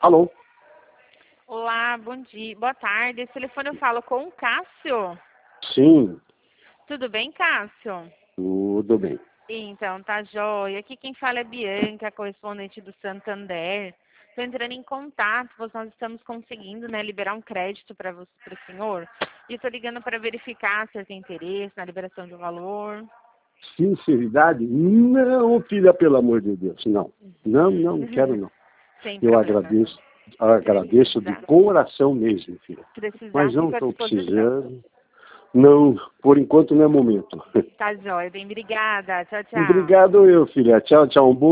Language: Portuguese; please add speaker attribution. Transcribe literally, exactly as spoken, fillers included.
Speaker 1: Alô?
Speaker 2: Olá, bom dia, boa tarde. Esse telefone eu falo com o Cássio.
Speaker 1: Sim,
Speaker 2: Tudo bem, Cássio?
Speaker 1: tudo bem.
Speaker 2: Então, tá jóia. Aqui quem fala é Bianca, correspondente do Santander. Estou entrando em contato, pois nós estamos conseguindo, né, liberar um crédito para o senhor. E estou ligando para verificar se ele tem interesse na liberação de um valor.
Speaker 1: Sinceridade? Não, filha, pelo amor de Deus, não. Não, não, não quero não.
Speaker 2: Sem
Speaker 1: Eu
Speaker 2: problema.
Speaker 1: agradeço, agradeço de
Speaker 2: Precisar.
Speaker 1: coração mesmo, filha.
Speaker 2: Precisar,
Speaker 1: Mas não
Speaker 2: fico à
Speaker 1: estou
Speaker 2: disposição.
Speaker 1: precisando. Não, por enquanto não é momento.
Speaker 2: Tá jóia, bem, obrigada. Tchau, tchau.
Speaker 1: Obrigado eu, filha. Tchau, tchau. Um bom